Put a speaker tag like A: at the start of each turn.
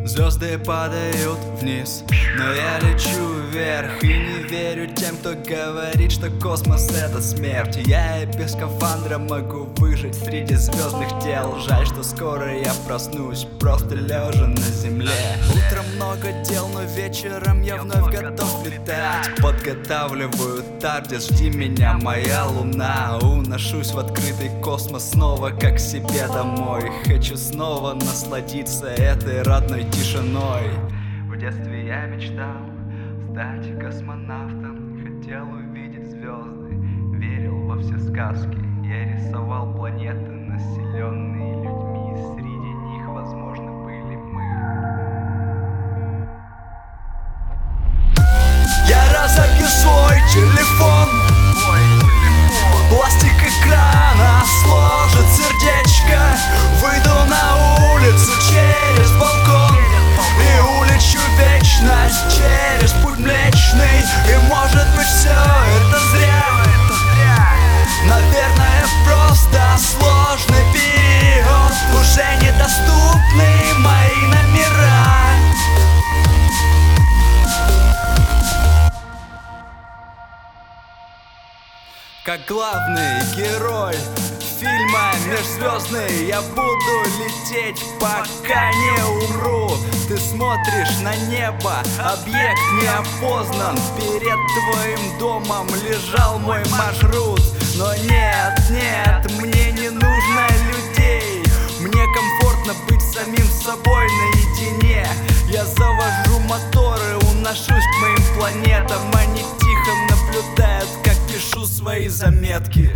A: Звезды падают вниз, но я лечу вверх. И не верю тем, кто говорит, что космос — это смерть. Я и без скафандра могу выжить среди звездных тел. Жаль, что скоро я проснусь, просто лежа на земле. Утром много дел, но вечером я вновь готов летать. Подготавливаю тардис, жди меня, моя луна. Уношусь в открытый космос снова, как к себе домой. Хочу снова насладиться этой родной тишиной. В детстве я мечтал стать космонавтом. Хотел увидеть звезды, верил во все сказки. Я рисовал планеты, населенные людьми. Среди них, возможно, были мы. Я разобью свой телефон, пластик экрана сложит сердечко. Выйду на улицу через балкон и улечу вечность через путь млечный. И может быть все это зря. Наверное, просто сложный период. Уже недоступны мои номера. Как главный герой фильма «Межзвездный» я буду лететь, пока не умру. Ты смотришь на небо, объект не опознан. Перед твоим домом лежал мой маршрут. Но нет, нет, мне не нужно людей. Мне комфортно быть самим собой наедине. Я завожу моторы, уношусь к моим планетам. Они тихо наблюдают, как пишу свои заметки.